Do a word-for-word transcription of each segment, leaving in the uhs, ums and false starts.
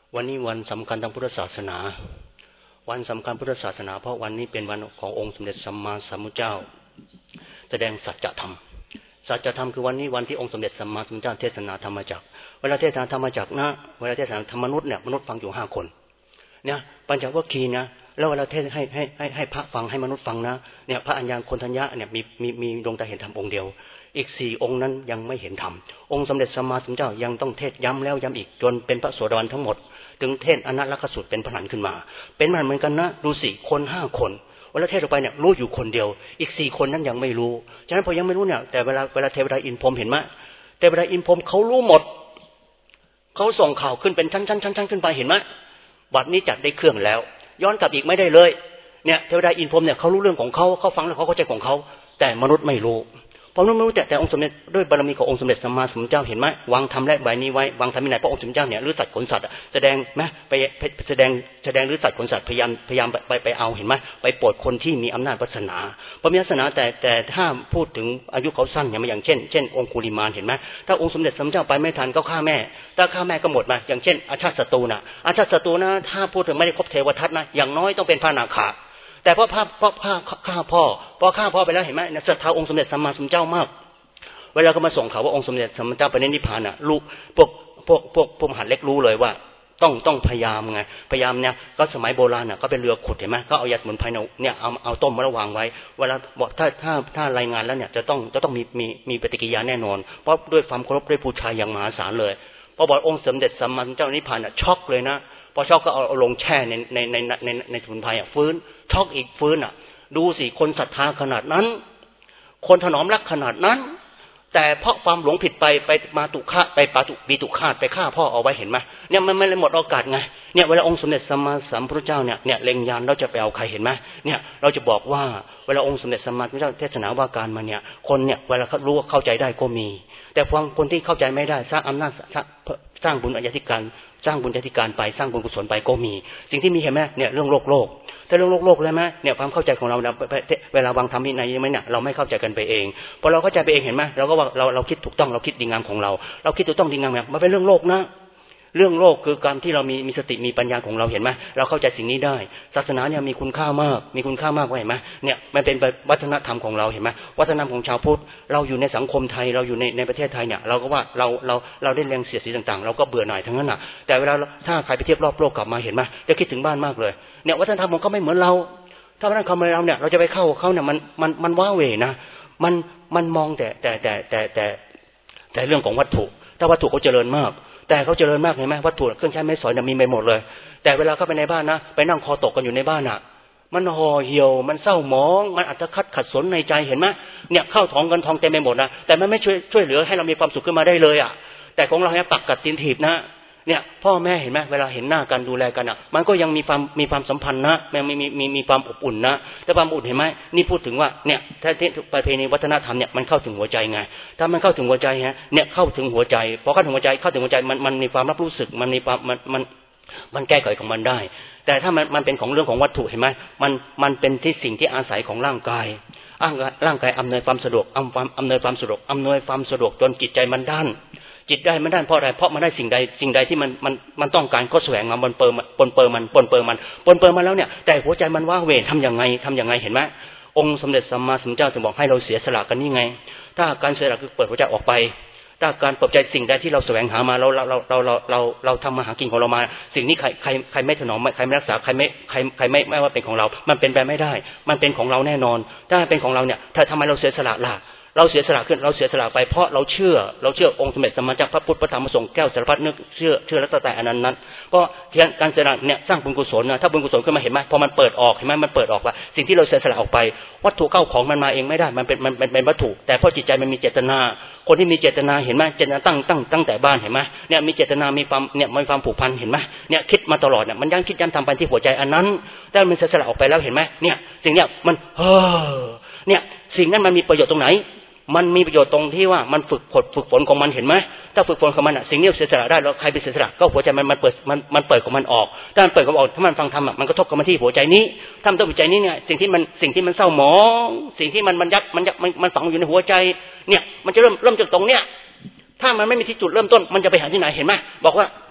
วันนี้วันสำคัญทางพุทธศาสนาวันสำคัญพุทธศาสนาเพราะวันนี้เป็นวันขององค์สมเด็จสัมมาสัมพุทธเจ้าแสดงสัจธรรมสัจธรรมคือวันนี้วันที่องค์สมเด็จสัมมาสัมพุทธเจ้าเทศนาธรรมจักรเวลาเทศนาธรรมจักรนะเวลาเทศนาธรรมมนุษย์เนี่ยมนุษย์ฟังอยู่ห้าคนเนี่ยปัญจวัคคีย์นะแล้วเวลาเทศให้ให้ให้ให้พระฟังให้มนุษย์ฟังนะเนี่ยพระอัญญาโกณฑัญญะเนี่ยมีมีมีดวงตาเห็นธรรมองค์เดียวอีกสี่องค์นั้นยังไม่เห็นธรรมองค์สมเด็จสัมมาสัมพุทธเจ้ายังต้องเทศย้ำแล้วย้ำอีกจนเป็นพระโสดาบันทั้งหมดถึงเทศอนัตตลักขสูตรเป็นพระหันขึ้นมาเป็นมันเหมือนกันนะดูสิคนห้าคนเวลาเทศออกไปเนี่ยรู้อยู่คนเดียวอีกสี่คนนั้นยังไม่รู้ฉะนั้นพอยังไม่รู้เนี่ยแต่เวลาเวลาเทวดาอินพรหมเห็นไหมเทวดาอินพรหมเขารู้หมดเขาส่งข่าวขึ้นเป็นชั้นชั้นชั้นชั้นขึ้นไปเห็นไหมบัดนี้จัดได้เครื่องแล้วย้อนกลับอีกไม่ได้เลยเนี่ยเทวดาอินพรหมเนี่ยเขารู้เรื่องของเขาเขาฟังแล้วเขาเข้าใจของเขาแต่มนุษย์ไม่รู้เพราะมนุษย์ไม่รู้แต่แต่องค์สมเด็จด้วยบารมีขององค์สมเด็จสัมมาสัมพุทธเจ้าเห็นไหมวางธรรมและใบนี้ไว้วางธรรมวินัยพระองค์สมเด็จเจ้าเนี่ยหรือสัตว์ขนสัตว์แสดงไหมไปแสดงแสดงหรือสัตว์ขนสัตว์พยายามพยายามไปไปเอาเห็นไหมไปโปรดคนที่มีอำนาจวาสนาเพราะมีวาสนาแต่แต่ถ้าพูดถึงอายุเขาสั้นอย่างเช่นเช่นองคุลิมานเห็นไหมถ้าองค์สมเด็จสัมมาสัมพุทธเจ้าไปไม่ทันก็ฆ่าแม่ถ้าฆ่าแม่ก็หมดมาอย่างเช่นอาชาติศัตรูนะอาชาติศัตรูนะถ้าพูดถึงไม่ได้ครบเทวทัตนะอย่างน้อยต้องเป็นพระนาคาแต่เพราะพระเพราะฆ่าฆ่าพ่อพอฆ่าพ่อไปแล้วเห็นไหมเนี่ยศรัทธาองค์สมเด็จสัมมาสัมพุทธเจ้ามากเวลาก็มาส่งข่าวว่าองค์สมเด็จสัมมาสัมพุทธเจ้าไปนิพพานน่ะลูกพวกพวกพวกพวกมหาเล็กรู้เลยว่าต้องต้องพยายามไงพยายามเนี่ยก็สมัยโบราณน่ะก็เป็นเรือขุดเห็นไหมก็เอายาสมุนไพรเนี่ยเอาเอาต้มมาระวางไว้เวลาบอกถ้าถ้าถ้ารายงานแล้วเนี่ยจะต้องจะต้องมีมีมีปฏิกิริยาแน่นอนเพราะด้วยความเคารพด้วยบูชาอย่างมหาศาลเลยพอบอกองค์สมเด็จสัมมาสัมพุทธเจ้านิพพานน่ะช็อกเลยนะพอช็อกก็เอาลงแช่ในในในในในสมุนไพรอ่ะฟื้นช็อกอีกฟื้นอ่ะดูสิคนศรัทธาขนาดนั้นคนถนอมรักขนาดนั้นแต่เพราะความหลงผิดไปไปมาตุฆะไปปาตุปีตุฆาตไปฆ่าพ่อเอาไว้เห็นไหมเนี่ยมันไม่เลยหมดโอกาสไงเนี่ยเวลาองค์สมเด็จสัมมาสัมพุทธเจ้าเนี่ยเนี่ยเล็งยานเราจะไปเอาใครเห็นไหมเนี่ยเราจะบอกว่าเวลาองค์สมเด็จสัมมาสัมพุทธเจ้าเทศนาว่าการมาเนี่ยคนเนี่ยเวลาเขารู้เข้าใจได้ก็มีแต่ฟังคนที่เข้าใจไม่ได้สร้างอำนาจสร้างบุญอธิการสร้างบุญอธิการไปสร้างบุญกุศลไปก็มีสิ่งที่มีเห็นไหมเนี่ยเรื่องโลกโลกถ้าเรื่องโลกโลกแล้วไหมเนี่ยความเข้าใจของเราเวลาวางธรรมวินัยไหมเนี่ยเราไม่เข้าใจกันไปเองพอเราเข้าใจไปเองเห็นไหมเราก็ว่าเราเราคิดถูกต้องเราคิดดีงามของเราเราคิดถูกต้องดีงามเนี่ยมันเป็นเรื่องโลกนะเรื่องโลกคือการที่เรามีมีสติมีปัญญาของเราเห็นไหมเราเข้าใจสิ่งนี้ได้ศาสนาเนี่ยมีคุณค่ามากมีคุณค่ามากเห็นไหมเนี่ยมันเป็นวัฒนธรรมของเราเห็นไหมวัฒนธรรมของชาวพุทธเราอยู่ในสังคมไทยเราอยู่ในในประเทศไทยเนี่ยเราก็ว่าเราเราเราได้แรงเสียดสีต่างๆเราก็เบื่อหน่ายทั้งนั้นน่ะแต่เวลาถ้าใครไปเทียบรอบโลกกลับมาเห็นไหมจะคิดถึงบ้านมากเลยเนี่ยวัฒนธรรมของเขาไม่เหมือนเราถ้าวัฒนธรรมของเราเนี่ยเราจะไปเข้าเขาเนี่ยมันมันมันว้าเหวนะมันมันมองแต่แต่แต่แต่แต่แต่เรื่องของวัตถุถ้าวัตถุเขาเจริญมากแต่เขาเจริญมากเห็นไหมวัตถุเครื่องใช้ไม้สอยเนี่ยมีไปหมดเลยแต่เวลาเข้าไปในบ้านนะไปนั่งคอตกกันอยู่ในบ้านอ่ะมันห่อเหี่ยวมันเศร้าหมองมันอัตคัดขัดสนในใจเห็นไหมเนี่ยเข้าท้องเงินทองเต็มไปหมดนะแต่มันไม่ช่วยช่วยเหลือให้เรามีความสุขขึ้นมาได้เลยอ่ะแต่ของเราเนี่ยปักกัดตีนถีบนะเนี่ยพ่อแม่เห็นไหมเวลาเห็นหน้ากันดูแลกันอ่ะมันก็ยังมีความมีความสัมพันธ์นะมันมีมีมีมีความอบอุ่นนะแต่ความอบอุ่นเห็นไหมนี่พูดถึงว่าเนี่ยถ้าที่ประเพณีวัฒนธรรมเนี่ยมันเข้าถึงหัวใจไงถ้ามันเข้าถึงหัวใจฮะเนี่ยเข้าถึงหัวใจพอเข้าถึงหัวใจเข้าถึงหัวใจมันมันมีความรับรู้สึกมันมีความมันมันมันแก้ไขของมันได้แต่ถ้ามันมันเป็นของเรื่องของวัตถุเห็นไหมมันมันเป็นที่สิ่งที่อาศัยของร่างกายร่างกายอำนวยความสะดวกอำความอำนวยความสะดวกอำนวยความสะดวกจนจิตใจมันด้านจิตได้มันด้านเพราะอะไรเพราะมันได้สิ่งใดสิ่งใดที่มันมันมันต้องการก็แสวงมาบนเปิมปนเปิมมันปนเปิมมันปนเปิมมาแล้วเนี่ยแต่หัวใจมันว้าเหวทำยังไงทำยังไงเห็นไหมองค์สมเด็จสัมมาสัมพุทธเจ้าจะบอกให้เราเสียสละกันนี่ไงถ้าการเสียสละคือเปิดหัวใจออกไปถ้าการเปิดใจสิ่งใดที่เราแสวงหามาเราเราเราเราเราเราเราทำมาหากินของเรามาสิ่งนี้ใครใครใครไม่ถนอมใครไม่รักษาใครไม่ใครใครไม่ไม่ว่าเป็นของเรามันเป็นไปไม่ได้มันเป็นของเราแน่นอนถ้าเป็นของเราเนี่ยถ้าทำไมเราเสียสละล่ะเราเสียสละขึ้นเราเสียสละไปเพราะเราเชื่อเราเชื่อองค์สมเด็จสัมมาสัมพุทธเจ้าพระพุทธพระธรรมพระสงฆ์แก้วสารพัดนึกเชื่อเชื่อรัตแต่อนันต์นั้นก็การเสียสละเนี่ยสร้างบุญกุศลนะถ้าบุญกุศลขึ้นมาเห็นไหมพอมันเปิดออกเห็นไหมมันเปิดออกว่าสิ่งที่เราเสียสละออกไปวัตถุเข้าของมันมาเองไม่ได้มันเป็นมันเป็นเป็นวัตถุแต่เพราะจิตใจมันมีเจตนาคนที่มีเจตนาเห็นไหมเจตนาตั้งตั้งตั้งแต่บ้านเห็นไหมเนี่ยมีเจตนามีความเนี่ยมีความผูกพันเห็นไหมเนี่ยคิดมาตลอดเนี่ยมันยังคิดย้ำทำไปที่หัวใจอันนั้นแต่มันเสียสละออกไปแล้วเห็นไหมเนี่ยสิ่งเนี้ยมันเฮ้อเนี่ยสิ่งนั้นมันมีประโยชน์ตรงไหนมันมีประโยชน์ตรงที่ว่ามันฝึกฝนฝึกฝนของมันเห็นไหมถ้าฝึกฝนของมันอ่ะสิ่งนี้เสียสละได้แล้วใครเป็นเสียสละก็หัวใจมันมันเปิดมันมันเปิดของมันออกถ้ามันเปิดของมันออกถ้ามันฟังธรรมอ่ะมันก็ทบกับมาที่หัวใจนี้ถ้ามันต้องหัวใจนี้เนี่ยสิ่งที่มันสิ่งที่มันเศร้าหมองสิ่งที่มันมันยักมันยักมันมันฝังอยู่ในหัวใจเนี่ยมันจะเริ่มเริ่มจากตรงเนี้ยถ้ามันไม่มีที่จุดเริ่มต้นมันจะไปหาที่ไหนเห็นไหมบอกว่า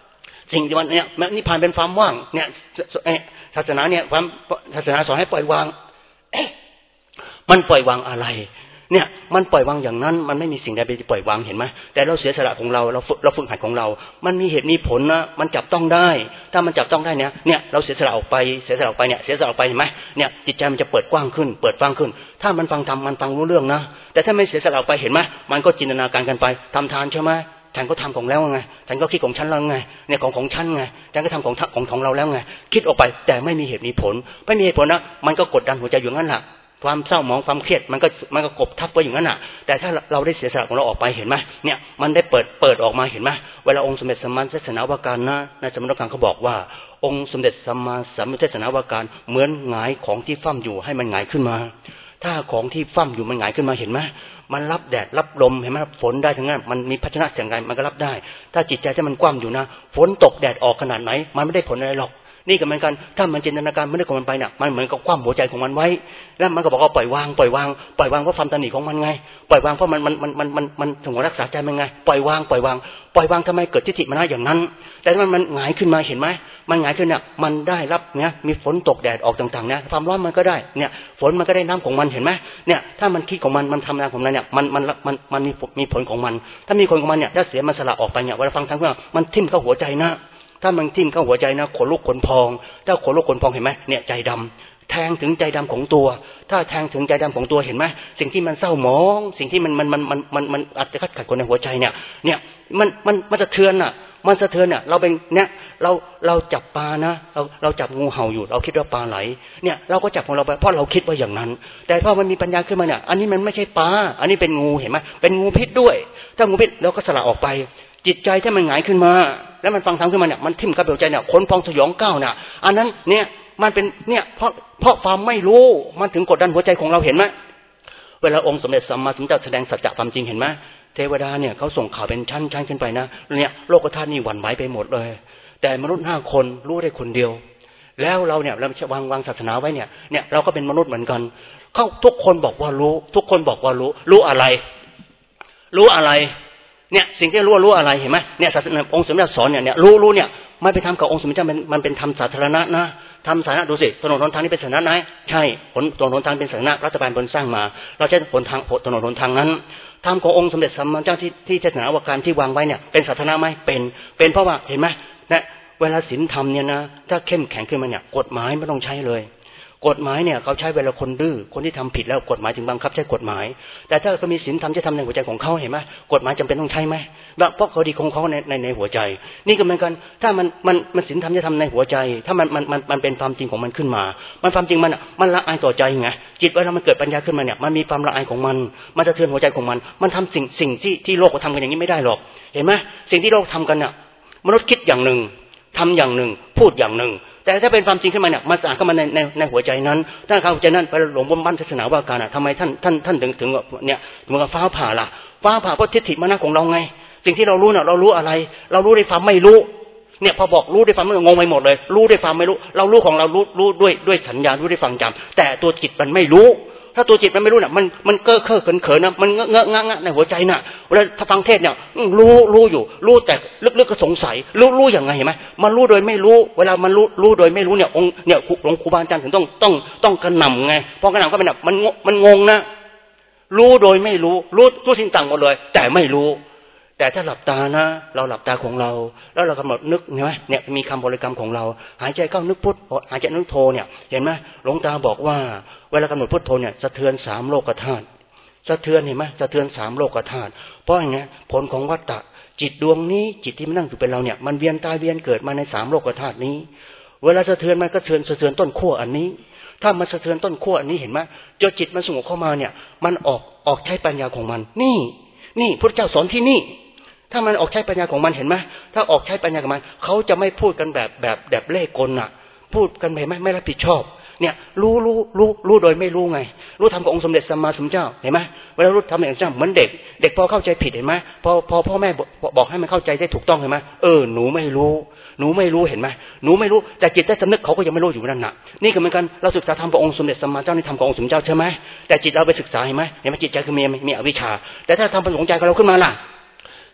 สิ่งที่มันเนี่ยนิพพานเป็นความว่างเนี่ยศาสนาเนี่ยความศาสนาสอนให้ปล่อยวางมันปล่อยวางอะไรเนี่ยมันปล่อยวางอย่างนั้นมันไม่มีสิ่งใดไปปล่อยวางเห็นไหมแต่เราเสียสละของเราเราฝึกเราฝึกหัดของเรามันมีเหตุมีผลนะมันจับต้องได้ถ้ามันจับต้องได้เนี่ยเนี่ยเราเสียสละออกไปเสียสละออกไปเนี่ยเสียสละออกไปเห็นไหมเนี่ยจิตใจมันจะเปิดกว้างขึ้นเปิดฟังขึ้นถ้ามันฟังธรรมมันฟังรู้เรื่องนะแต่ถ้าไม่เสียสละออกไปเห็นไหมมันก็จินตนาการกันไปทำทานใช่ไหมฉันก็ทำของแล้วไงฉันก็คิดของฉันแล้วไงเนี่ยของของฉันไงฉันก็ทำของของของเราแล้วไงคิดออกไปแต่ไม่มีเหตุมีผลไม่มีเหตุผลนะมันก็กดดันหัวใจอยู่งั้นแหละความเศร้าหมองความเครียดมันก็มันก็กบทับไว้อย่างนั้นน่ะแต่ถ้าเราได้เสียสละของเราออกไปเห็นไหมเนี่ยมันได้เปิดเปิดออกมาเห็นไหมเวลาองค์สมเด็จสัมมาสัมพุทธนาวาการนะในสมณการเขาบอกว่าองค์สมเด็จสัมมาสัมพุทธนาวาการเหมือนหงายของที่ฟั่มอยู่ให้มันหงายขึ้นมาถ้าของที่ฟั่มอยู่มันหงายขึ้นมาเห็นไหมมันรับแดดรับลมเห็นไหมฝนได้ทั้งนั้นมันมีภาชนะอย่างไรมันก็รับได้ถ้าจิตใจที่มันกว้างอยู่นะฝนตกแดดออกขนาดไหนมันไม่ได้ผลอะไรหรอกนี่ก็เหมือนกันถ้ามันจินตนาการไม่ได้ของมันไปเนี่ยมันเหมือนกับคว่ำหัวใจของมันไว้แล้วมันก็บอกว่าปล่อยวางปล่อยวางปล่อยวางเพราะความตนีของมันไงปล่อยวางเพราะมันมันมันมันมันมันถึงรักษาใจมันไงปล่อยวางปล่อยวางปล่อยวางทำไมเกิดทิฏฐิมานะอย่างนั้นแต่มันมันหงายขึ้นมาเห็นไหมมันหงายขึ้นเนี่ยมันได้รับเนี่ยมีฝนตกแดดออกต่างๆเนี่ยความร้อนมันก็ได้เนี่ยฝนมันก็ได้น้ำของมันเห็นไหมเนี่ยถ้ามันคิดของมันมันทำงานของมันเนี่ยมันมันมันมันมีมีผลของมันถ้ามีผลของมันเนี่ยถ้าเสียมันสละออกไปเนี่ยเวลาฟังทั้งเรื่องมันทิ่มเข้าหัวใจนะถ้ามันทิ่มเข้าหัวใจนะขนลุกขนพองถ้าขนลุกขนพองเห็นไหมเนี่ยใจดำแทงถึงใจดำของตัวถ้าแทงถึงใจดำของตัวเห็นไหมสิ่งที่มันเศร้าหมองสิ่งที่มันมันมันมันมันมันอัดขัดขัดคนในหัวใจเนี่ยเนี่ยมันมันมันสะเทือนอ่ะมันสะเทือนเนี่ยเราเป็นเนี่ยเราเราจับปลานะเราเราจับงูเห่าอยู่เราคิดว่าปลาไหลเนี่ยเราก็จับของเราไปเพราะเราคิดว่าอย่างนั้นแต่พอมันมีปัญญาขึ้นมาเนี่ยอันนี้มันไม่ใช่ปลาอันนี้เป็นงูเห็นไหมเป็นงูพิษด้วยถ้างูพิษเราก็สละออกไปจิตใจที่มันหงายขึ้นมาแล้วมันฟังธรรมขึ้นมาเนี่ยมันทิ่มกับหัวใจเนี่ยคนพองสยองก้าวเนี่ยอันนั้นเนี่ยมันเป็นเนี่ยเพราะเพราะความไม่รู้มันถึงกดดันหัวใจของเราเห็นไหมเวลาองค์สมเด็จสัมมาสัมพุทธเจ้าแสดงสัจจะความจริงเห็นไหมเทวดาเนี่ยเขาส่งข่าวเป็นชั้นชั้นขึ้นไปนะเนี่ยโลกธาตุนี่หวั่นไหวไปหมดเลยแต่มนุษย์ห้าคนรู้ได้คนเดียวแล้วเราเนี่ยเราวางวางศาสนาไว้เนี่ยเนี่ยเราก็เป็นมนุษย์เหมือนกันเขาทุกคนบอกว่ารู้ทุกคนบอกว่ารู้รู้อะไรรู้อะไรเนี่ยสิ่งที่รู้รู้อะไรเห็นไหมเนี่ยศาสนาองค์สมเด็จสอนเนี่ยเนี่ยรู้รู้เนี่ยไม่ไปทำกับองค์สมเด็จมันมันเป็นธรรมสาธารณะนะทำสาธารณะดูสิถนนหนทางนี้เป็นสาธารณะไหมใช่ผลถนนหนทางเป็นสาธารณะรัฐบาลบนสร้างมาเราใช้ผลทางถนนหนทางนั้นธรรมขององค์สมเด็จสัมมาสัมพุทธเจ้าที่ที่เทศนาอวการที่วางไว้เนี่ยเป็นสาธารณะไหมเป็นเป็นเพราะว่าเห็นไหมเนี่ยเวลาศีลธรรมเนี่ยนะถ้าเข้มแข็งขึ้นมาเนี่ยกฎหมายไม่ต้องใช้เลยกฎหมายเนี่ยเขาใช้เวลาคนดื้อคนที่ทำผิดแล้วกฎหมายจึงบังคับใช้กฎหมายแต่ถ้าเขามีศีลธรรมจะทำในหัวใจของเขาเห็นไหมกฎหมายจำเป็นต้องใช้ไหมเพราะเขาดีของเขาในในในหัวใจนี่ก็เหมือนกันถ้ามันมันมันศีลธรรมจะทำในหัวใจถ้ามันมันมันมันเป็นความจริงของมันขึ้นมามันความจริงมันอ่ะมันละอายต่อใจไงจิตเวลามันเกิดปัญญาขึ้นมาเนี่ยมันมีความละอายของมันมันจะเทือนหัวใจของมันมันทำสิ่งสิ่งที่ที่โลกเขาทำกันอย่างนี้ไม่ได้หรอกเห็นไหมสิ่งที่โลกทำกันเนี่ยมนุษย์คิดอย่างหนึ่งทำอย่างหนึ่งพูดอย่างหนึ่งแต่ถ้าเป็นความจริงขึ้นมาเนี่ยมันสะอาดเข้ามาในในในหัวใจนั้นถ้าเข้าใจนั้นไปหลงบนบ้านศาสนาว่าการอ่ะทำไมท่านท่านท่านถึงถึงเนี่ยเหมือนกับฟ้าผ่าล่ะฟ้าผ่าเพราะทิฏฐิมานะของเราไงสิ่งที่เรารู้เนี่ยเรารู้อะไรเรารู้ด้วยความไม่รู้เนี่ยพอบอกรู้ด้วยความไม่งงไปหมดเลยรู้ด้วยความไม่รู้เรารู้ของเรารู้รู้ด้วยด้วยสัญญารู้ด้วยฟังจำแต่ตัวจิตมันไม่รู้ถ้าตัวจิตมันไม่รู้เนี่ยมันมันเก้อเค้อเขินเขินนะมันเงอะเงอะงะในหัวใจน่ะเวลาถ้าฟังเทศเนี่ยรู้รู้อยู่รู้แต่ลึกๆก็สงสัยรู้รู้อย่างไงเห็นไหมมันรู้โดยไม่รู้เวลามันรู้รู้โดยไม่รู้เนี่ยองค์เนี่ยหลวงครูบาอาจารย์ถึงต้องต้องต้องกระหน่ำไงพอกระหน่ำก็เป็นแบบมันมันงงนะรู้โดยไม่รู้รู้ทุกสิ่งต่างหมดเลยแต่ไม่รู้แต่ถ้าหลับตานะเราหลับตาของเราแล้วเรากำหนดนึกเห็นไหมเนี่ยมีคำบริกรรมของเราหายใจเข้านึกพุทหายใจนึกโทเนี่ยเห็นไหมหลวงตาบอกว่าเวลากำหนดพุทโธเนี่ยสะเทือนสามโลกธาตุสะเทือนเห็นไหมสะเทือนสามโลกธาตุเพราะอย่างเงี้ยผลของวัฏฏะจิตดวงนี้จิตที่มันนั่งอยู่เป็นเราเนี่ยมันเวียนตายเวียนเกิดมาในสามโลกธาตุนี้เวลาสะเทือนมันก็สะเทือนสะเทือนต้นขั้วอันนี้ถ้ามันสะเทือนต้นขั้วอันนี้เห็นไหมเจ้าจิตมันสงบเข้ามาเนี่ยมันออกออกใช้ปัญญาของมันนี่นี่พระเจ้าสอนที่นี่ถ้ามันออกใช้ปัญญาของมันเห็นไหมถ้าออกใช้ปัญญาของมันเขาจะไม่พูดกันแบบแบบแบบเล่กลน่ะพูดกันเห็นไหมไม่รับผิดชอบเนี่ยรู้รู้รู้รู้โดยไม่รู้ไงรู้ทำกับองค์สมเด็จสัมมาสัมพุทธเจ้าเห็นไหมเวลารู้ทำอย่างเจ้าเหมือนเด็กเด็กพอเข้าใจผิดเห็นไหมพอพอพ่อแม่บอกให้มันเข้าใจได้ถูกต้องเห็นไหมเออหนูไม่รู้หนูไม่รู้เห็นไหมหนูไม่รู้แต่จิตใต้สำนึกเขาก็ยังไม่รู้อยู่นั่นน่ะนี่ก็เหมือนกันเราศึกษาธรรมกับองค์สมเด็จสัมมาสัมพุทธเจ้านี่ทำกับองค์สมเด็จเจ้าใช่ไหมแต่จิตเราไปศึกษาเห็นไหมเห็นไหมจิตใจคือมีมีอวิชชาแต่ถ้าทำประสงค์ใจกับเราขึ้นมาล่ะ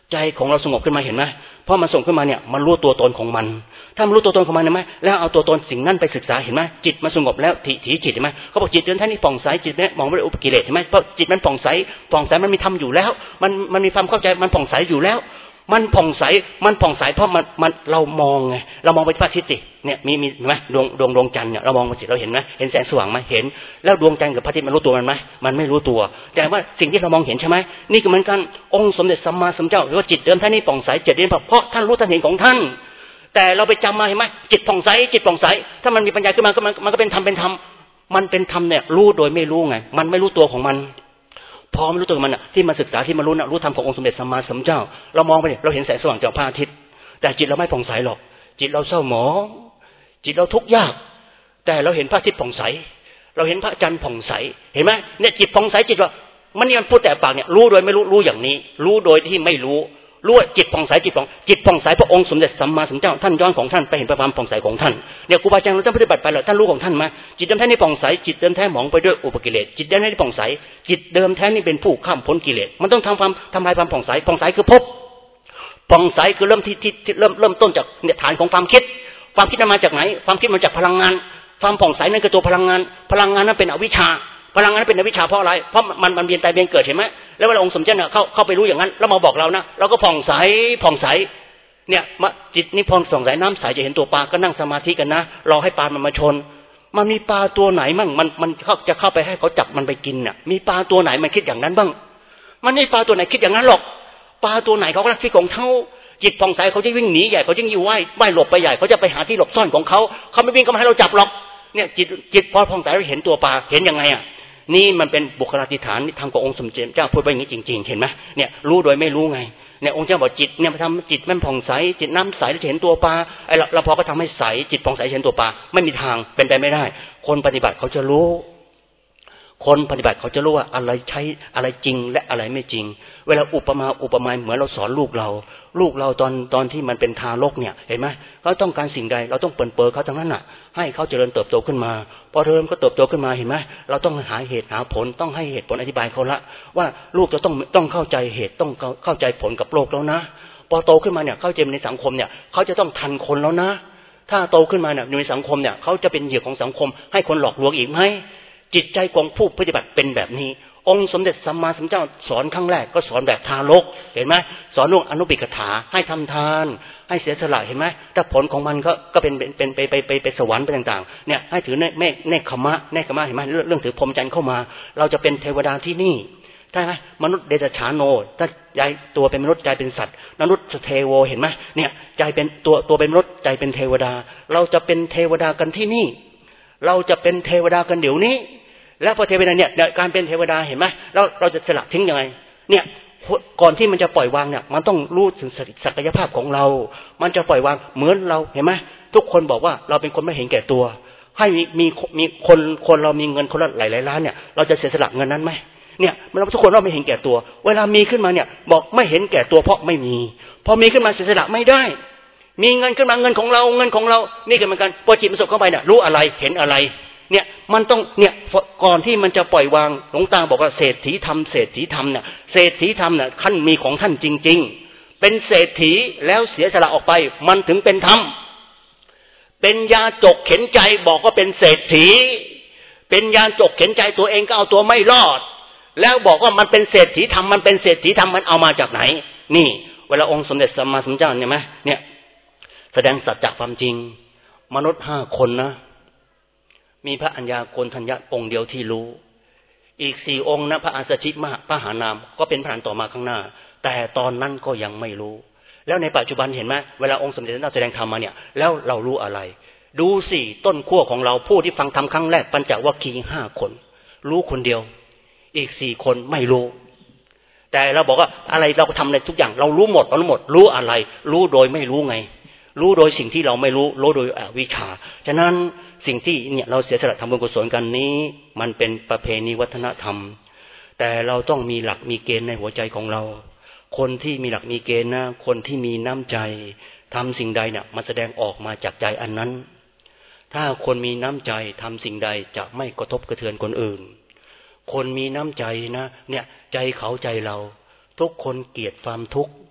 ใจของเราสงบขึ้นมาเห็นไหมเพราะมันส่งขึ้นมาเนี่ยมันรู้ตัวตนของมันถ้ามันรู้ตัวตนของมันเห็นไหมแล้วเอาตัวตนสิ่งนั้นไปศึกษาเห็นไหมจิตมันสงบแล้วถีถีจิตเห็นไหมเขาบอกจิตเดินท่านนี่ผ่องใสจิตเนี่ยมองไม่ได้อุปกิเลสเห็นไหมเพราะจิตมันผ่องใสผ่องใสมันมีธรรมอยู่แล้วมันมันมีความเข้าใจมันผ่องใสอยู่แล้วมันผ่องใสมันผ่องใสเพราะมันมันเรามองไงเรามองไปที่พระอาทิตย์สิเนี่ยมีมีไหมดวงดวงดวงจันทร์เนี่ยเรามองไปสิเราเห็นไหมเห็นแสงสว่างไหมเห็นแล้วดวงจันทร์กับพระอาทิตย์มันรู้ตัวมันไหมมันไม่รู้ตัวแต่ว่าสิ่งที่เรามองเห็นใช่ไหมนี่ก็เหมือนกันองค์สมเด็จสัมมาสัมพุทธเจ้าหรือว่าจิตเดิมท่านนี่ผ่องใสจิตเดิมเพราะท่านรู้ท่านเห็นของท่านแต่เราไปจำมาเห็นไหมจิตผ่องใสจิตผ่องใสถ้ามันมีปัญญาขึ้นมาก็มันมันก็เป็นธรรมเป็นธรรมมันเป็นธรรมเนี่ยรู้โดยไม่รู้ไงมันไม่รู้ตัวของมันพอไม่รู้ตัวมันอ่ะที่มาศึกษาที่มารู้นะรู้ธรรมขององค์สมเด็จสัมมาสัมพุทธเจ้าเรามองไปเนี่ยเราเห็นแสงสว่างจากพระอาทิตย์แต่จิตเราไม่ผ่องใสหรอกจิตเราเศร้าหมองจิตเราทุกข์ยากแต่เราเห็นพระอาทิตย์ผ่องใสเราเห็นพระจันทร์ผ่องใสเห็นไหมเนี่ยจิตผ่องใสจิตว่ามันนี่มันพูดแต่ปากเนี่ยรู้โดยไม่รู้รู้อย่างนี้รู้โดยที่ไม่รู้รู้ว่าจิตผ่องใสจิตผ่องจิตผ่องใสพระองค์สมเด็จสัมมาสัมพุทธเจ้าท่านย้อนของท่านไปเห็นความผ่องใสของท่านเนี่ยครูบาอาจารย์เราต้องปฏิบัติไปแล้วท่านรู้ของท่านมาจิตเดิมแท้นี่ผ่องใสจิตเดิมแท้หมองไปด้วยอุปกิเลสจิตเดิมแท้นี่ผ่องใสจิตเดิมแท้นี่เป็นผู้ข้ามพ้นกิเลสมันต้องทำความทำลายความผ่องใสผ่องใสคือภพผ่องใสคือเริ่มที่ที่เริ่มเริ่มต้นจากเนี่ยฐานของความคิดความคิดมันมาจากไหนความคิดมาจากพลังงานความผ่องใสนั่นคือตัวพลังงานพลังงานนั้นเป็นอวิชชาพลังงานนั้นเป็นอวิชชาเพราะอะไรเพราะมันมันเวียนตายเวียนเกิดเห็นไหมแล้วเวลาองค์สมเด็จเนี่ยเข้าเข้าไปรู้อย่างนั้นแล้วมาบอกเรานะเราก็ผ่องใสผ่องใสเนี่ยจิตนี่ผ่องใสน้ำใสจะเห็นตัวปลาก็นั่งสมาธิกันนะรอให้ปลามันมาชนมันมีปลาตัวไหนมั่งมันมันเขาจะเข้าไปให้เขาจับมันไปกินน่ะมีปลาตัวไหนมันคิดอย่างนั้นบ้างมันไม่ปลาตัวไหนคิดอย่างนั้นหรอกปลาตัวไหนเขาก็คิดของเขาจิตผ่องใสเขาจะวิ่งหนีใหญ่เขาจะยิ่งว่ายว่ายหลบไปใหญ่เขาจะไปหาที่หลบซ่อนของเขาเขาไม่วิ่งเข้ามาให้เราจับหรอกเนี่ยจิตจิตพอผ่องใสเราเห็นตัวปลาเห็นยังไงอ่ะนี่มันเป็นบุคลาธิฐานทางขององค์สมเด็จเจ้าพูดไปอย่างนี้จริงๆเห็นไหมเนี่ยรู้โดยไม่รู้ไงเนี่ยองค์เจ้าบอกจิตเนี่ยทำจิตมันผ่องใสจิตน้ำใสแล้วเห็นตัวปลาไอ้เราเราพอก็ทำให้ใสจิตผ่องใสเห็นตัวปลาไม่มีทางเป็นไปไม่ได้คนปฏิบัติเขาจะรู้คนปฏิบัติเขาจะรู้ว่าอะไรใช้อะไรจริงและอะไรไม่จริงเวลาอุปมาอุปไมยเหมือนเราสอนลูกเราลูกเราตอนตอนที่มันเป็นทารกเนี่ยเห็นไหมเขาต้องการสิ่งใดเราต้องเปิดเผยเขาทั้งนั้นน่ะให้เขาเจริญเติบโตขึ้นมาพอเริ่มก็เติบโตขึ้นมาเห็นไหมเราต้องหาเหตุหาผลต้องให้เหตุผลอธิบายเขาละว่าลูกจะต้องต้องเข้าใจเหตุต้องเข้าใจผลกับโลกแล้วนะพอโตขึ้นมาเนี่ยเข้าใจในสังคมเนี่ยเขาจะต้องทันคนแล้วนะถ้าโตขึ้นมาเนี่ยอยู่ในสังคมเนี่ยเขาจะเป็นเหยื่อของสังคมให้คนหลอกลวงอีกไหมจิตใจของผู้ปฏิบัติเป็นแบบนี้องค์สมเด็จสัมมาสัมพุทธเจ้าสอนครั้งแรกก็สอนแบบทารกเห็นไหมสอนเรื่องอนุปิกถาให้ทำทานให้เสียสละเห็นไหมถ้าผลของมันก็ก็เป็นเป็นไปไปไปไปสวรรค์ไปต่างๆเนี่ยให้ถือเนเมฆเนคขมะเนคขมะเห็นไหมเรื่องเรื่องถือพรหมจรรย์เข้ามาเราจะเป็นเทวดาที่นี่ใช่ไหมมนุษย์เดชฉานโนถ้าใจตัวเป็นมนุษย์ใจเป็นสัตว์มนุษย์เทโวเห็นไหมเนี่ยใจเป็นตัวตัวเป็นมนุษย์ใจเป็นเทวดาเราจะเป็นเทวดากันที่นี่เราจะเป็นเทวดากันเดี๋ยวนี้แล้วพอเทวดาเนี่ยการเป็นเทวดาเห็นไหมแล้วเราจะสละทิ้งยังไงเนี่ยก่อนที่มันจะปล่อยวางเนี่ยมันต้องรู้ถึงศักยภาพของเรามันจะปล่อยวางเหมือนเราเห็นไหมทุกคนบอกว่าเราเป็นคนไม่เห็นแก่ตัวให้มีมีมีคนคนเรามีเงินคนละหลายหลายล้านเนี่ยเราจะเสียสละเงินนั้นไหมเนี่ยเราทุกคนเราไม่เห็นแก่ตัวเวลามีขึ้นมาเนี่ยบอกไม่เห็นแก่ตัวเพราะไม่มีพอมีขึ้นมาเสียสละไม่ได้มีเงินขึ้นมาเงินของเราเงินของเรานี่ก็เหมือนกันพอจิตมันส่งเข้าไปเนี่ยรู้อะไรเห็นอะไรเนี่ยมันต้องเนี่ยก่อนที่มันจะปล่อยวางหลวงตาบอกว่าเศรษฐีธรรมเศรษฐีธรรมเนี่ยเศรษฐีธรรมเนี่ยท่านมีของท่านจริงๆเป็นเศรษฐีแล้วเสียสละออกไปมันถึงเป็นธรรมเป็นยาจกเข็นใจบอกว่าเป็นเศรษฐีเป็นยาจกเข็นใจตัวเองก็เอาตัวไม่รอดแล้วบอกว่ามันเป็นเศรษฐีธรรมมันเป็นเศรษฐีธรรมมันเอามาจากไหนนี่เวลาองค์สมเด็จสัมมาสัมพุทธเจ้าเนี่ยไหมเนี่ยแสดงสัจจะความจริงมนุษย์ห้าคนนะมีพระอัญญาโกณทัญญะองค์เดียวที่รู้อีกสี่องค์นะพระอาสชิมหาพระหานามก็เป็นพระอันต่อมาข้างหน้าแต่ตอนนั้นก็ยังไม่รู้แล้วในปัจจุบันเห็นไหมเวลาองค์สมเด็จพระเจ้าแสดงธรรมมาเนี่ยแล้วเรารู้อะไรดูสิต้นขั้วของเราผู้ที่ฟังธรรมครั้งแรกปัญจวัคคีย์ห้าคนรู้คนเดียวอีกสี่คนไม่รู้แต่เราบอกว่าอะไรเราทำในทุกอย่างเรารู้หมดเรารู้หมดรู้อะไรรู้โดยไม่รู้ไงรู้โดยสิ่งที่เราไม่รู้รู้โดยอวิชชาฉะนั้นสิ่งที่เนี่ยเราเสียสละทำบุญกุศลกันนี้มันเป็นประเพณีวัฒนธรรมแต่เราต้องมีหลักมีเกณฑ์ในหัวใจของเราคนที่มีหลักมีเกณฑ์นะคนที่มีน้ำใจทำสิ่งใดเนี่ยมันแสดงออกมาจากใจอันนั้นถ้าคนมีน้ำใจทำสิ่งใดจะไม่กระทบกระเทือนคนอื่นคนมีน้ำใจนะเนี่ยใจเขาใจเราทุกคนเกลียดความทุกข์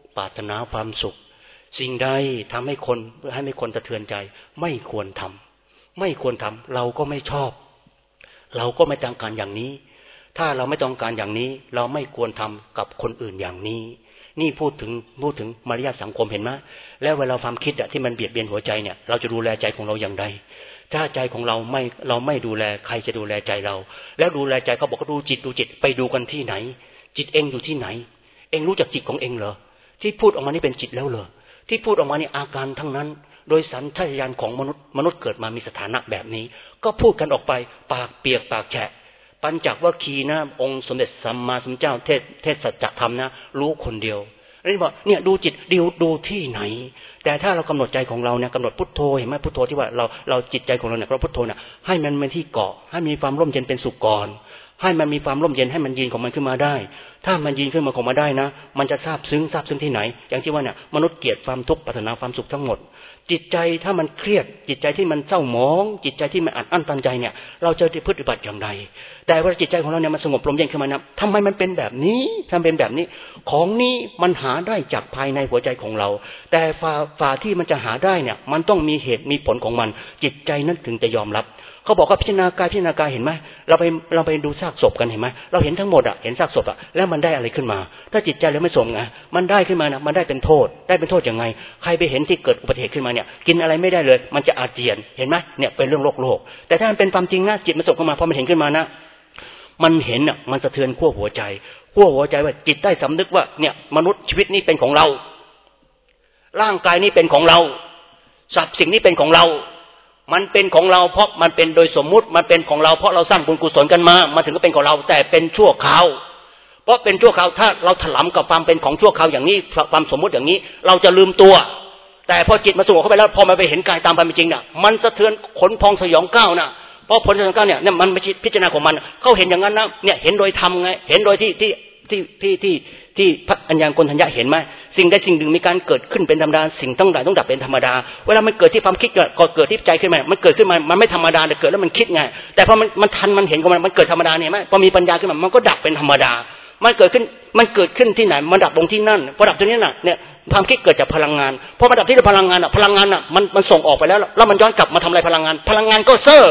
ปรารถนาความสุขสิ่งใดทำให้คนให้ไม่คนสะเทือนใจไม่ควรทำไม่ควรทำเราก็ไม่ชอบเราก็ไม่ต้องการอย่างนี้ถ้าเราไม่ต้องการอย่างนี้เราไม่ควรทำกับคนอื่นอย่างนี้นี่พูดถึงพูดถึงมารยาทสังคมเห็นไหมแล้วเวลาความคิดอะที่มันเบียดเบียนหัวใจเนี่ยเราจะดูแลใจของเราอย่างไรถ้าใจของเราไม่เราไม่ดูแลใครจะดูแลใจเราแล้วดูแลใจเขาบอกว่าดูจิตดูจิตไปดูกันที่ไหนจิตเองอยู่ที่ไหนเองรู้จักจิตของเองเหรอที่พูดออกมานี่เป็นจิตแล้วเหรอที่พูดออกมานี่อาการทั้งนั้นโดยสัญชาตญาณของมนุษย์มนุษย์เกิดมามีสถานะแบบนี้ก็พูดกันออกไปปากเปียกปากแฉะปัญจวัคคีย์นะองค์สมเด็จสัมมาสัมพุทธเจ้าเทศเทศสัจธรรมนะรู้คนเดียวนี่บอกเนี่ยดูจิตดูดูที่ไหนแต่ถ้าเรากำหนดใจของเราเนี่ยกำหนดพุทโธเห็นไหมพุทโธที่ว่าเราเราจิตใจของเราเนี่ยเราพุทโธเนี่ยให้มันเป็นที่เกาะให้มีความร่มเย็นเป็นสุขก่อนให้มันมีความร่มเย็นให้มันยืนของมันขึ้นมาได้ถ้ามันยืนขึ้นมาของมาได้นะมันจะซาบซึ้งซาบซึ้งที่ไหนอย่างที่ว่าเนี่ยมนุษย์เกลียดความทุกข์ปรารถนาความสุขทั้งหมดจิตใจถ้ามันเครียดจิตใจที่มันเศร้าหมองจิตใจที่มันอัดอั้นตันใจเนี่ยเราจะปฏิบัติอย่างไรแต่ว่าจิตใจของเราเนี่ยมันสงบลมเย็นขึ้นมานะทำไมมันเป็นแบบนี้ทำเป็นแบบนี้ของนี้มันหาได้จากภายในหัวใจของเราแต่ฝ่าฝ่าที่มันจะหาได้เนี่ยมันต้องมีเหตุมีผลของมันจิตใจนั้นถึงจะยอมรับเขาบอกว่าพิจารณากายพิจารณากายเห็นไหมเราไปเราไปดูซากศพกันเห็นไหมเราเห็นทั้งหมดอ่ะเห็นซากศพอ่ะแล้วมันได้อะไรขึ้นมาถ้าจิตใจเราไม่สมไงมันได้ขึ้นมานะมันได้เป็นโทษได้เป็นโทษยังไงใครไปเห็นที่เกิดอุบัติเหตุขึ้นมาเนี่ยกินอะไรไม่ได้เลยมันจะอาเจียนเห็นไหมเนี่ยเป็นเรื่องโลกโลกแต่ถ้ามันเป็นความจริงนะจิตมันสงบเข้ามาพอมันเห็นขึ้นมานะมันเห็นอ่ะมันสะเทือนขั้วหัวใจขั้วหัวใจว่าจิตได้สำนึกว่าเนี่ยมนุษย์ชีวิตนี้เป็นของเราร่างกายนี้เป็นของเราทรัพย์สิ่งนี้เป็นของเรามันเป็นของเราเพราะมันเป็นโดยสมมุติมันเป็นของเราเพราะเราสร้างบุญกุศลกันมามาถึงก็เป็นของเราแต่เป็นชั่วคราวเพราะเป็นชั่วคราวถ้าเราถลำกับความเป็นของชั่วคราวอย่างนี้ความสมมุติอย่างนี้เราจะลืมตัวแต่พอจิตมาสงบเข้าไปแล้วพอมาไปเห็นกายตามความเป็นจริงเนี่ยมันสะเทือนขนพองสยองก้าวนะเพราะผลสยองก้าวเนี่ยเนี่ยมันไม่พิจารณาของมันเขาเห็นอย่างนั้นนะเนี่ยเห็นโดยธรรมไงเห็นโดยที่ที่ที่ที่ที่ที่พระอัญญาโกณฑัญญะเห็นไหมสิ่งใดสิ่งหนึ่งมีการเกิดขึ้นเป็นธรรมดาสิ่งต้องได้ต้องดับเป็นธรรมดาเวลามันเกิดที่ความคิดก็เกิดที่ใจขึ้นมามันเกิดขึ้นมามันไม่ธรรมดาแต่เกิดแล้วมันคิดไงแต่พอมันมันทันมันเห็นของมันมันเกิดธรรมดาเนี่ยไหมพอมีปัญญาขึ้นมามันก็ดับเป็นธรรมดามันเกิดขึ้นมันเกิดขึ้นที่ไหนมันดับลงที่นั่นพอดับตรงนี้น่ะเนี่ยความคิดเกิดจากพลังงานพอมันดับที่พลังงานอ่ะพลังงานอ่ะมันมันส่งออกไปแล้วแล้วมันย้อนกลับมาทำลายพลังงานพลังงานก็เซ่อ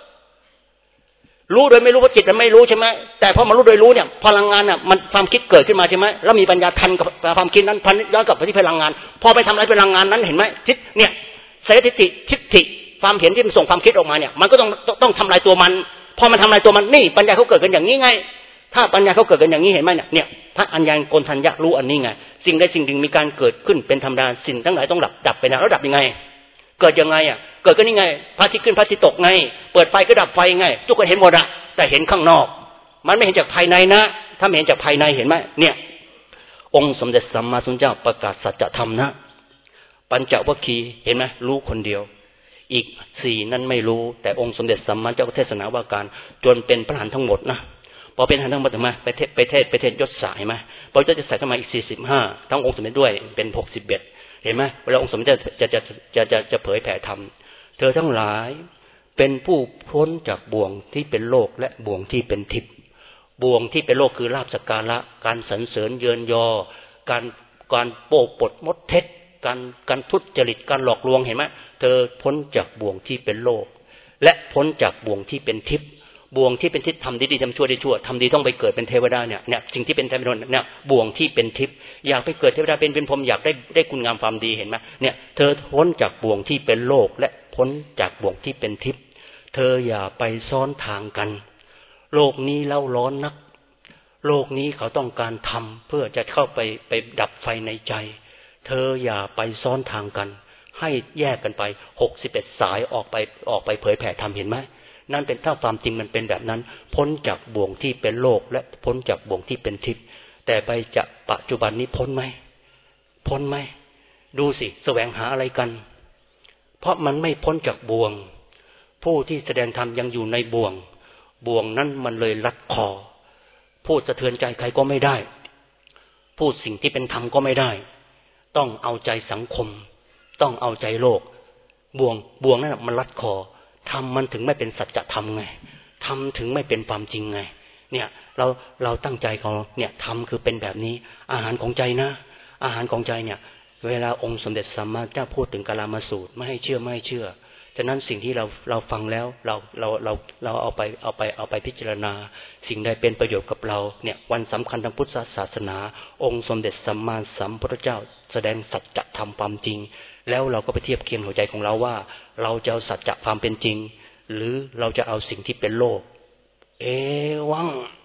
รู้โดยไม่รู้ว่าจิตมันไม่รู้ใช่ไหมแต่พอมารู้โดยรู้เนี่ยพลังงานน่ะมันความคิดเกิดขึ้นมาใช่ไหมแล้วมีปัญญาทันกับความคิดนั้นพันย้อนกลับไปที่พลังงานพอไปทำลายพลังงานนั้นเห็นไหมทิศเนี่ยสายทิฏฐิทิฏฐิความเห็นที่มันส่งความคิดออกมาเนี่ยมันก็ต้องต้องทำลายตัวมันพอมันทำลายตัวมันนี่ปัญญาเขาเกิดกันอย่างนี้ไงถ้าปัญญาเขาเกิดกันอย่างนี้เห็นไหมเนี่ยเนี่ยพระอัญญาโกณฑัญญะรู้อันนี้ไงสิ่งใดสิ่งหนึ่งมีการเกิดขึ้นเป็นธรรมดาสิ่งทั้งหลายต้องดับดับไปนะแล้วดับยังไงเกิดยังไงอ่ะเกิดก็นี่ไงพระอาทิตย์ขึ้นพระอาทิตย์ตกไงเปิดไฟก็ดับไฟไงทุกคนเห็นหมดอะแต่เห็นข้างนอกมันไม่เห็นจากภายในนะถ้าไม่เห็นจากภายในเห็นไหมเนี่ยองค์สมเด็จสัมมาสัมพุทธเจ้าประกาศสัจธรรมนะปัญจวัคคีย์เห็นไหมรู้คนเดียวอีกสี่นั้นไม่รู้แต่องค์สมเด็จสัมมาสัมพุทธเจ้าเทศนาว่าการจนเป็นพระอรหันต์ทั้งหมดนะพอเป็นพระอรหันต์ทั้งหมดมาไปเทศไปเทศไปเทศยศสายไหมพอจะใส่เข้ามาอีกสี่สิบห้าทั้งองค์สมเด็จด้วยเป็นหกสิบเอ็ดเห็นไหมเวลาองค์สมเด็จจะจะจะจะจะเผยแผ่ธรรมเธอทั้งหลายเป็นผู้พ้นจากบ่วงที่เป็นโลกและบ่วงที่เป็นทิพย์บ่วงที่เป็นโลกคือลาภสักการะการสรรเสริญเยินยอการการโป้ปดมดเท็จการการทุจริตการหลอกลวงเห็นไหมเธอพ้นจากบ่วงที่เป็นโลกและพ้นจากบ่วงที่เป็นทิพย์บ่วงที่เป็นทิพย์ทำดีๆทำชั่วได้ชั่วทำดีต้องไปเกิดเป็นเทวดาเนี่ยเนี่ยสิ่งที่เป็นเทวดาเนี่ยบ่วงที่เป็นทิพย์อยากไปเกิดเทวดาเป็นเป็นพรหมอยากได้ได้คุณงามความดีเห็นไหมเนี่ยเธอพ้นจากบ่วงที่เป็นโลกและพ้นจากบ่วงที่เป็นทิพย์เธออย่าไปซ้อนทางกันโลกนี้เล่าร้อนนักโลกนี้เขาต้องการทำเพื่อจะเข้าไปไปดับไฟในใจเธออย่าไปซ้อนทางกันให้แยกกันไปหกสิบเอ็ดสายออกไปออกไปเผยแผ่ธรรมเห็นไหมนั่นเป็นถ้าความจริงมันเป็นแบบนั้นพ้นจากบ่วงที่เป็นโลกและพ้นจากบ่วงที่เป็นทิพย์แต่ไปจะปัจจุบันนี้พ้นไหมพ้นไหมดูสิแสวงหาอะไรกันเพราะมันไม่พ้นจากบ่วงผู้ที่แสดงธรรมยังอยู่ในบ่วงบ่วงนั้นมันเลยรัดคอพูดสะเทือนใจใครก็ไม่ได้พูดสิ่งที่เป็นธรรมก็ไม่ได้ต้องเอาใจสังคมต้องเอาใจโลกบ่วงบ่วงนั้นมันรัดคอทำมันถึงไม่เป็นสัจธรรมไงทำถึงไม่เป็นความจริงไงเนี่ยเราเราตั้งใจของเนี่ยทำคือเป็นแบบนี้อาหารของใจนะอาหารของใจเนี่ยเวลาองค์สมเด็จสัมมาสัมพุทธเจ้าพูดถึงกาลามสูตรไม่ให้เชื่อไม่ให้เชื่อฉะนั้นสิ่งที่เราเราฟังแล้วเราเราเราเราเอาไปเอาไปเอาไปพิจารณาสิ่งใดเป็นประโยชน์กับเราเนี่ยวันสำคัญทางพุทธศาสนาองค์สมเด็จสัมมาสัมพุทธเจ้าแสดงสัจธรรมความจริงแล้วเราก็ไปเทียบเคียงหัวใจของเราว่าเราจะเอาสัจจะความเป็นจริงหรือเราจะเอาสิ่งที่เป็นโลกเอวัง